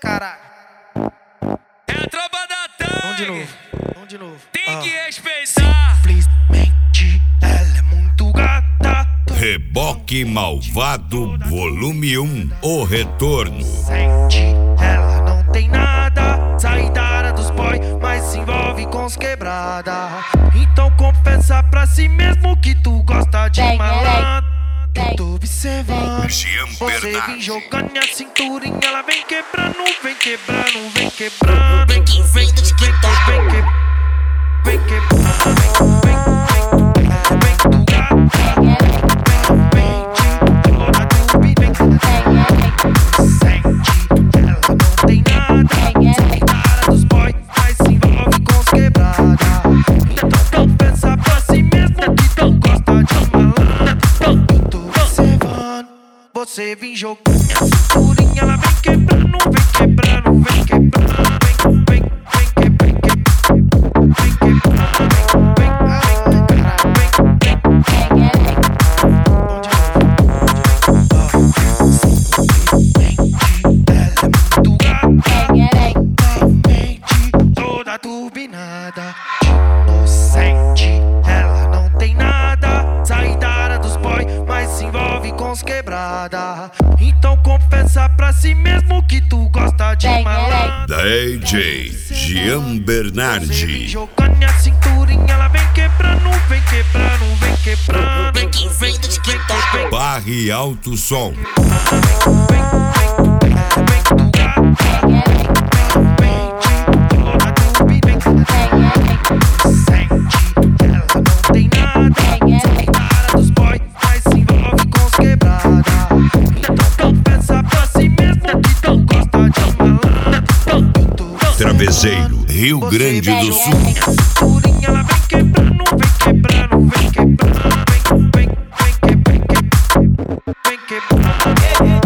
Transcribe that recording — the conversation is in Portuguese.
caralho. É a tropa da Tang. Vamos de novo. Tem que respeitar. Simplesmente ela é muito gata. Reboque Malvado, volume 1, o retorno. Sente, ela não tem nada. Sai da área dos boy, mas se envolve com os quebrada. Então confessa pra si mesmo que tu gosta de malandro. Eu tô observando, Jean você vem Bernardi. jogando minha cinturinha, ela vem quebrando, vem quebrando, vem quebrando. Vem que vem do TikTok, vem quebrando, vem quebrando, vem do gato, vem de toda tubi, vem sente, ela não tem nada. Sai da área dos boy, mas se envolve com os quebrada. Então pensa pra si mesmo que tu gosta de malandro. Você vem jogando minha cinturinha, ela vem quebrando, vem quebrando, vem quebrando, vem quebrando, vem quebrando, vem toda turbinada, inocente, ela não tem nada. Sai da área dos boy, mas se envolve com os quebrada. Então confessa pra si mesmo que tu gosta de malandro. DJ Jean Você vem Bernardi. jogando minha cinturinha, ela vem quebrando, vem quebrando, vem quebrando. Vem que vem do TikTok, Barre Alto Som. vem do gato, vem de toda tubi, vem sente, ela não tem nada. Sai da área dos boy, mas se envolve com os quebrada. Então pensa pra si mesmo que tu gosta de malandro. Traveseiro, Rio Grande do Sul. Minha cinturinha, ela vem quebrando, vem quebrando, vem quebrando, vem quebrando.